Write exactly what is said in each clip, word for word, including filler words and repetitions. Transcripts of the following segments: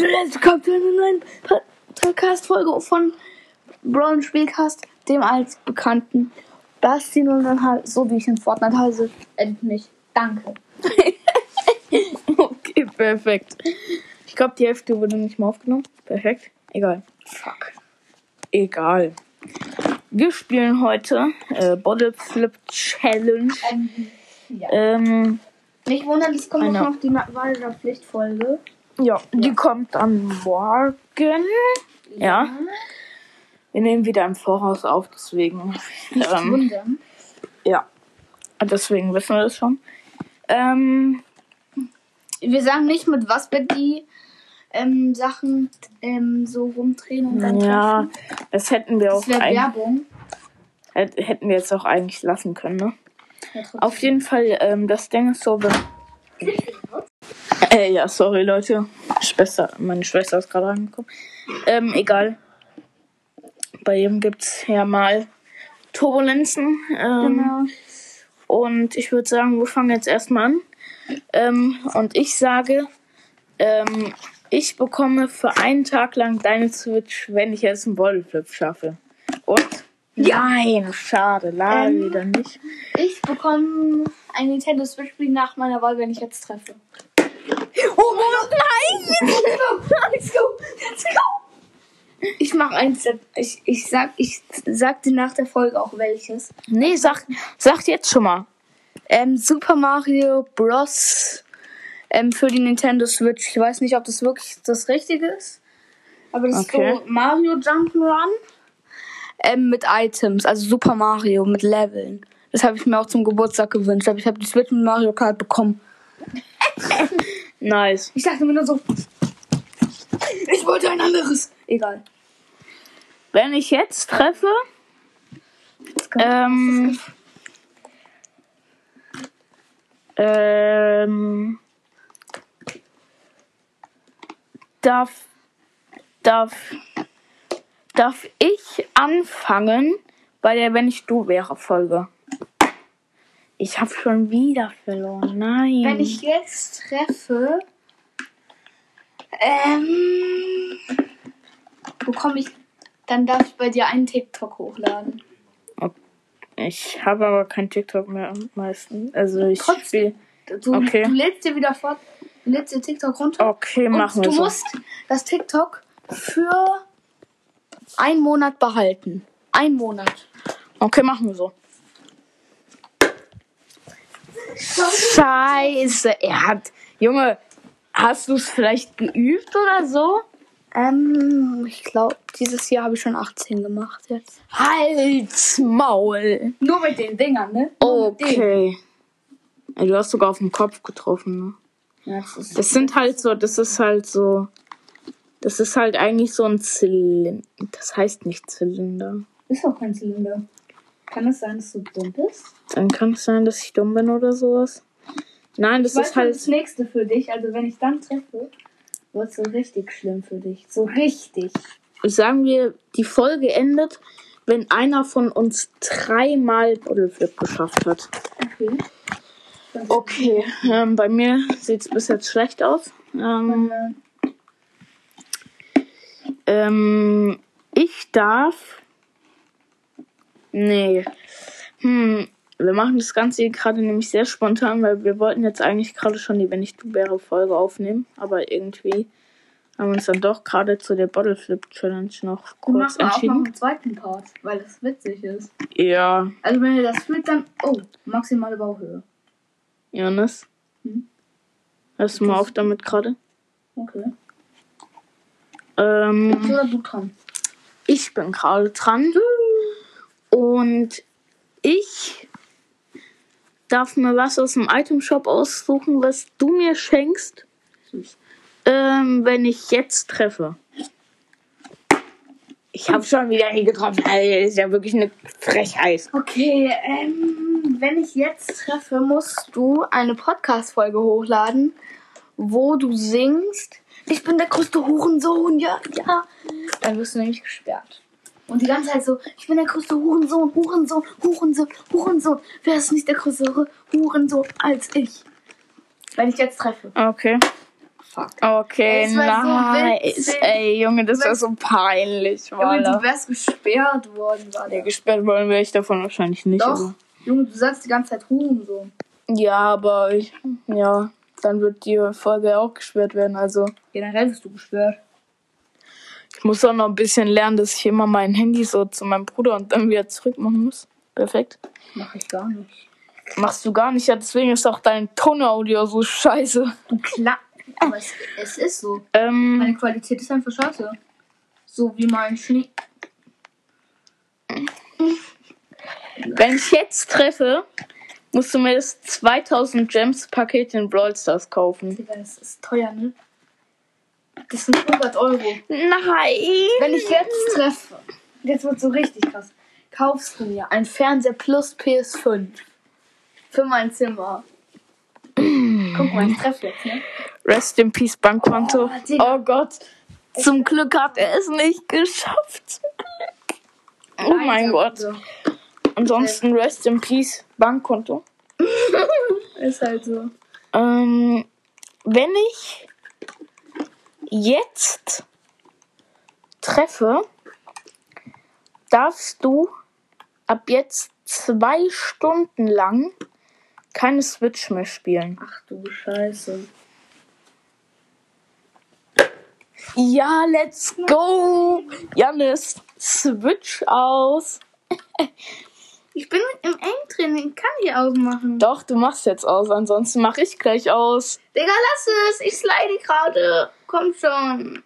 Leute, willkommen zu einer neuen Podcast-Folge von Brawl Spielcast, dem als bekannten Basti und dann halt so wie ich in Fortnite heiße. End nicht. Danke. Okay, perfekt. Ich glaube, die Hälfte wurde nicht mal aufgenommen. Perfekt. Egal. Fuck. Egal. Wir spielen heute äh, Bottle Flip Challenge. Ähm, ja. Ähm, Nicht wundern, es kommt eine- noch die Wahl der Pflichtfolge. ja, die kommt dann morgen. Ja. Wir nehmen wieder im Voraus auf, deswegen. Nicht Ähm, wundern. ja. Deswegen wissen wir das schon. Ähm, Wir sagen nicht, mit was wir die ähm, Sachen ähm, so rumdrehen und dann ja, treffen. das hätten wir Das auch wäre eigentlich, Werbung. hätt- hätten wir jetzt auch eigentlich lassen können, ne? Ja, trotzdem. Auf jeden Fall, ähm, das Ding ist so, wenn... Äh, ja, sorry, Leute. Schwester, meine Schwester ist gerade reingekommen. Ähm, egal. Bei ihm gibt's ja mal Turbulenzen. Ähm, Genau. Und ich würde sagen, wir fangen jetzt erstmal an. Ähm, und ich sage, ähm, ich bekomme für einen Tag lang deine Switch, wenn ich jetzt einen Bodyflip schaffe. Und? Ja. Nein, schade, leider Ähm. wieder nicht. Ich bekomme ein Nintendo Switch Spiel nach meiner Wahl, wenn ich jetzt treffe. Oh nein! Let's go! Let's go! Ich mach eins. Ich, ich sag, ich sag dir nach der Folge auch welches. Nee, sag, sag jetzt schon mal. Ähm, Super Mario Bros. Ähm, für die Nintendo Switch. Ich weiß nicht, ob das wirklich das Richtige ist. Aber das Okay. ist so Mario Jump'n'Run. Ähm, mit Items. Also Super Mario mit Leveln. Das habe ich mir auch zum Geburtstag gewünscht. Aber ich habe die Switch mit Mario Kart bekommen. Nice. Ich dachte mir nur so, ich wollte ein anderes. Egal. Wenn ich jetzt treffe, ähm, ähm, darf, darf, darf ich anfangen bei der Wenn ich du wäre Folge? Ich habe schon wieder verloren. Nein. Wenn ich jetzt treffe, ähm, bekomme ich, dann darf ich bei dir einen TikTok hochladen. Ich habe aber kein TikTok mehr am meisten. Also ich Trotzdem. spiele. Du, Okay. du lädst dir wieder fort, du lädst dir TikTok runter. Okay, und machen wir du so. musst das TikTok für einen Monat behalten. Ein Monat. Okay, machen wir so. Scheiße, er hat. Junge, hast du es vielleicht geübt oder so? Ähm, ich glaube, dieses Jahr habe ich schon achtzehn gemacht jetzt. Halt's Maul. Nur mit den Dingern, ne? Nur mit denen. Okay. Ey, du hast sogar auf den Kopf getroffen, ne? Ja, das ist Das sind halt so, das ist halt so. Das ist halt eigentlich so ein Zylinder. Das heißt nicht Zylinder. Ist auch kein Zylinder. Kann es sein, dass du dumm bist? Dann kann es sein, dass ich dumm bin oder sowas. Nein, das Ich weiß ist schon halt. das nächste für dich. Also wenn ich dann treffe, wird es so richtig schlimm für dich. So richtig. Sagen wir, die Folge endet, wenn einer von uns dreimal Bottleflip geschafft hat. Okay. Okay, ähm, bei mir sieht es bis jetzt schlecht aus. Ähm, ähm, ich darf. Nee. Hm, wir machen das Ganze hier gerade nämlich sehr spontan, weil wir wollten jetzt eigentlich gerade schon die Wenn ich du wäre Folge aufnehmen. Aber irgendwie haben wir uns dann doch gerade zu der Bottleflip Challenge noch Wir kurz machen auch noch entschieden. einen zweiten Part, weil das witzig ist. Ja, Also wenn ihr das fühlt, dann... Oh, maximale Bauhöhe. Jonas. Hm? Hörst du mal auf damit gerade? Okay. Ähm, Jetzt oder du dran? ich bin gerade dran. Und ich darf mir was aus dem Itemshop aussuchen, was du mir schenkst, Süß. ähm, wenn ich jetzt treffe. Ich habe schon wieder hier getroffen. Alter, das ist ja wirklich eine Frechheit. Okay, ähm, wenn ich jetzt treffe, musst du eine Podcast-Folge hochladen, wo du singst, ich bin der größte Hurensohn, ja, ja. Dann wirst du nämlich gesperrt. Und die ganze Zeit so, ich bin der größte Hurensohn, Hurensohn, Hurensohn, Hurensohn. Wer ist nicht der größere Hurensohn als ich? Wenn ich jetzt treffe. Okay. fuck. Okay, Es war so nice. witzig. Ey, Junge, das Du war so peinlich. Junge, Wallah. du wärst gesperrt worden, Ja, Alter. gesperrt worden wäre ich davon wahrscheinlich nicht. Doch. Aber. Junge, du sagst die ganze Zeit Hurensohn. Ja, aber ich, ja, dann wird die Folge auch gesperrt werden. Also Generell bist du gesperrt. ich muss auch noch ein bisschen lernen, dass ich immer mein Handy so zu meinem Bruder und dann wieder zurück machen muss. Perfekt. Mach ich gar nicht. Machst du gar nicht, ja, deswegen ist auch dein Tonaudio so scheiße. Du klar. Aber es, es ist so. Ähm, Meine Qualität ist einfach scheiße. So wie mein Schnee. wenn ich jetzt treffe, musst du mir das zweitausend Gems Paket in Brawl Stars kaufen. Digga, das ist teuer, ne? Das sind hundert Euro. Nein! Wenn ich jetzt treffe, jetzt wird so richtig krass, kaufst du mir ein Fernseher plus P S fünf für mein Zimmer. Guck mal, ich treffe jetzt, ne? Rest in Peace Bankkonto. Oh, Digga. Oh Gott. Zum Glück hat er es nicht geschafft. Zum Glück. Oh Nein, mein sag Gott. so. Ansonsten Rest in Peace Bankkonto. Ist halt so. Ähm, wenn ich jetzt treffe, darfst du ab jetzt zwei Stunden lang keine Switch mehr spielen. Ach du Scheiße. Ja, let's go! Janis, Switch aus. Ich bin im Engtraining, kann ich ausmachen. Doch, du machst jetzt aus, ansonsten mache ich gleich aus. Digga, lass es, ich slide gerade. Komm schon.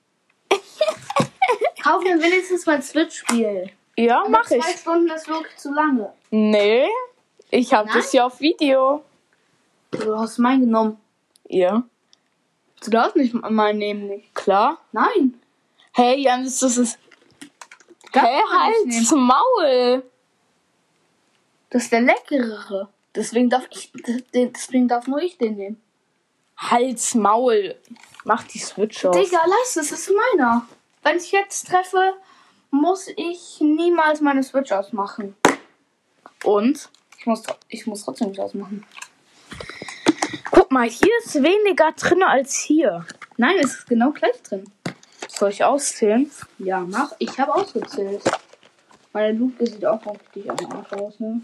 Kauf mir wenigstens mein Switch-Spiel. Ja, Aber mach zwei ich. Stunden ist wirklich zu lange. Nee, ich habe Nein? das hier auf Video. Du hast meinen genommen. Ja, Du darfst nicht meinen nehmen, nicht. klar. Nein. Hey, Janis, das ist... Darf Hey, man nicht halt's Maul! Das ist der leckerere. Deswegen darf ich, deswegen darf nur ich den nehmen. Halt's Maul! Mach die Switch aus. Digga, lass es, das ist meiner. Wenn ich jetzt treffe, muss ich niemals meine Switch ausmachen. Und? Ich muss, ich muss trotzdem nicht ausmachen. Guck mal, hier ist weniger drin als hier. Nein, es ist genau gleich drin. Soll ich auszählen? Ja, mach. Ich habe ausgezählt. Meine Lupe sieht auch richtig am Arsch aus, ne?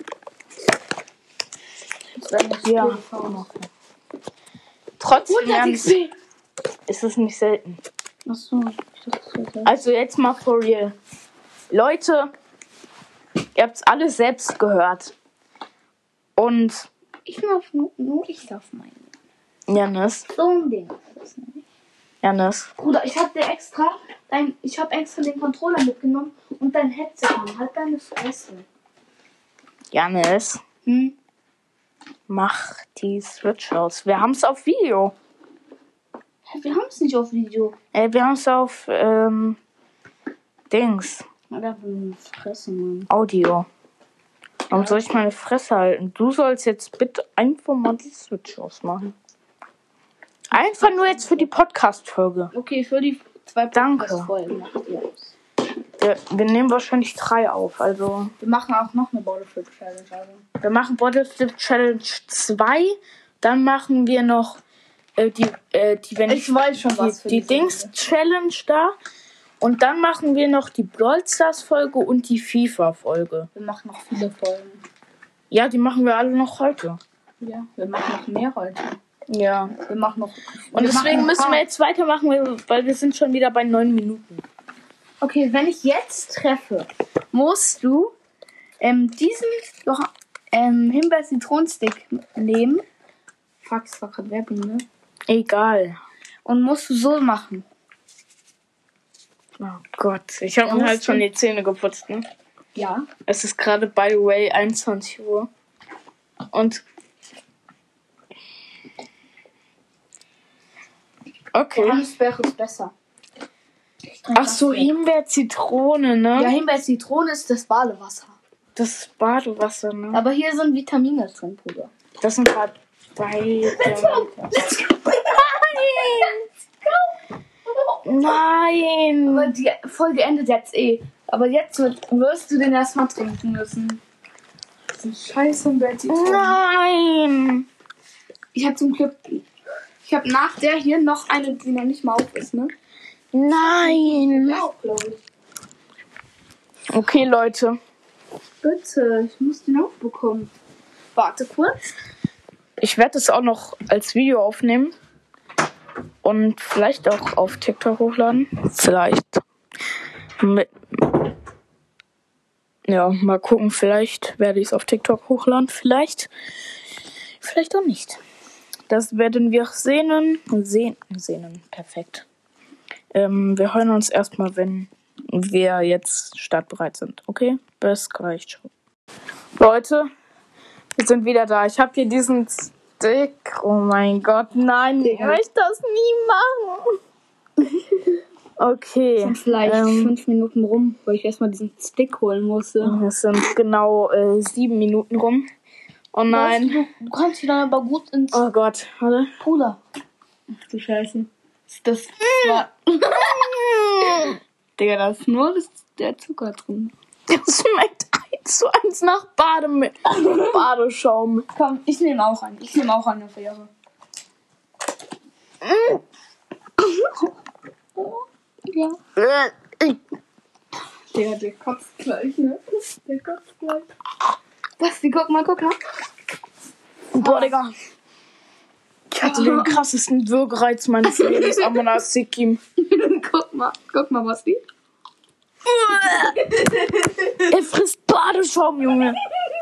Das wäre nicht Ja. viel. Trotzdem hundertx Janis, ist es nicht selten. Achso, ich dachte, das wäre selten. Also jetzt mal for real. Leute, ihr habt's alle selbst gehört. Und Ich darf nur, nur ich darf meinen. Janis, So ein Ding ist das nämlich. Janis, Bruder, ich hab dir extra, dein, ich hab extra den Controller mitgenommen und dein Headset genommen. Halt deine Fresse. Janis, Hm? mach die Switch aus. Wir haben's auf Video. Hä, wir haben es nicht auf Video. Ey, wir haben's auf, ähm, Dings, Alter, meine Fresse, Mann. Audio. Warum soll ich meine Fresse halten? Du sollst jetzt bitte einfach mal die Switch ausmachen. Einfach nur jetzt für die Podcast-Folge. Okay, für die zwei Danke. Podcast-Folgen macht ihr aus. Wir, wir nehmen wahrscheinlich drei auf. Also, Wir machen auch noch eine Bottleflip Challenge. Also. wir machen Bottle Flip Challenge zwei. Dann machen wir noch äh, die, äh, die, wenn Ich weiß schon die, was für die diese Dings Challenge da. Und dann machen wir noch die Brawl Stars Folge und die FIFA Folge. Wir machen noch viele Folgen. Ja, die machen wir alle noch heute. Ja, wir machen noch mehr heute. Ja. Wir machen noch. Und wir deswegen machen müssen noch- wir jetzt weitermachen, weil wir sind schon wieder bei neun Minuten. Okay, wenn ich jetzt treffe, musst du ähm, diesen doch, ähm, Himbeer-Zitronenstick nehmen. Fuck, das war gerade Werbung, ne? Egal. Und musst du so machen. Oh Gott, ich habe Ja, mir musst halt schon du- die Zähne geputzt, ne? Ja. Es ist gerade, by the way, einundzwanzig Uhr. Und... Okay. Johannisbeere ist besser. Ich trinke Ach so, das hier. Himbeer, Zitrone, ne? Ja, Himbeer-Zitrone ist das Badewasser. Das ist Badewasser, ne? Aber hier sind Vitamine drin, Bruder. Das sind gerade beide. Let's go! Nein! Aber die Folge endet jetzt eh. Aber jetzt wird, wirst du den erstmal trinken müssen. Das ist scheiße Himbeer-Zitrone. Nein! Ich habe zum Glück Ich habe nach der hier noch eine, die noch nicht mal auf ist, ne? Nein. Ja, auch, glaube ich. Okay, Leute. Bitte, ich muss den auch bekommen. Warte kurz. Ich werde es auch noch als Video aufnehmen. Und vielleicht auch auf TikTok hochladen. Vielleicht. Mit ja, mal gucken. Vielleicht werde ich es auf TikTok hochladen. Vielleicht. Vielleicht auch nicht. Das werden wir sehen. Sehen. Sehen. Perfekt. Ähm, wir hören uns erstmal, wenn wir jetzt startbereit sind. Okay? Bis gleich. Ciao. Leute, wir sind wieder da. Ich habe hier diesen Stick. Oh mein Gott, nein, ich möchte das nie machen. Okay. Sind vielleicht ähm, fünf Minuten rum, weil ich erstmal diesen Stick holen musste. Es sind genau äh, sieben Minuten rum. Oh nein. Du, du kannst dich dann aber gut ins Oh Gott, warte. Puder. Ach du Scheiße. Das war. Digga, da ist nur das, der Zucker drin. Das schmeckt eins zu eins nach Badem Badeschaum. Komm, ich nehme auch einen. Ich nehme auch eine Fähre. Ja. Der, der kotzt gleich, ne? Der kotzt gleich. Basti, guck mal, guck mal. Boah, Digga. Ich hatte den krassesten Würgereiz meines Lebens am Monasikim. Guck mal, guck mal, Basti. Er frisst Badeschaum, Junge.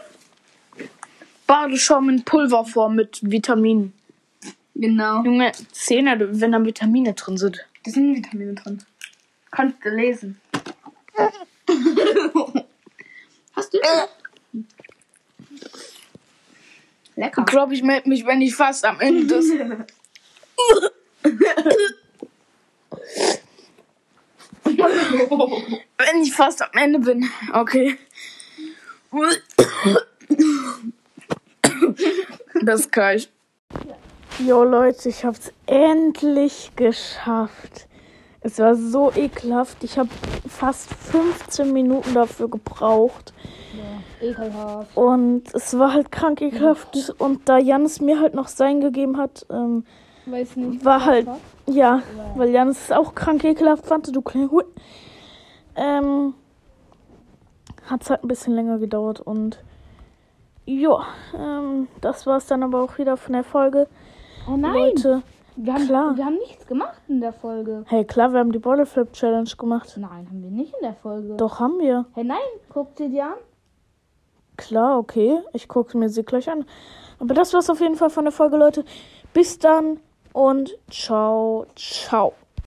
Badeschaum in Pulverform mit Vitaminen. Genau. Junge, Zähne, wenn da Vitamine drin sind. Da sind Vitamine drin. Kannst du lesen. Hast du? Lecker. Ich glaube, ich melde mich, wenn ich fast am Ende des... wenn ich fast am Ende bin. Okay. Das kann ich. Jo Leute, ich hab's endlich geschafft. Es war so ekelhaft. Ich habe fast fünfzehn Minuten dafür gebraucht. Ja, ekelhaft. Und es war halt krank ekelhaft. Und da Janis mir halt noch sein gegeben hat, ähm, Weiß nicht, war halt, war? ja, weil Janis es auch krank ekelhaft fand, du kleine Hund. Ähm, hat's halt ein bisschen länger gedauert und ja, ähm, das war's dann aber auch wieder von der Folge. Oh nein, Leute, wir, haben, klar. wir haben nichts gemacht in der Folge. Hey, klar, wir haben die Bottle Flip Challenge gemacht. Nein, haben wir nicht in der Folge. Doch, haben wir. Hey, nein, guck dir die an. Klar, okay, ich gucke mir sie gleich an. Aber das war's auf jeden Fall von der Folge, Leute. Bis dann und ciao, ciao.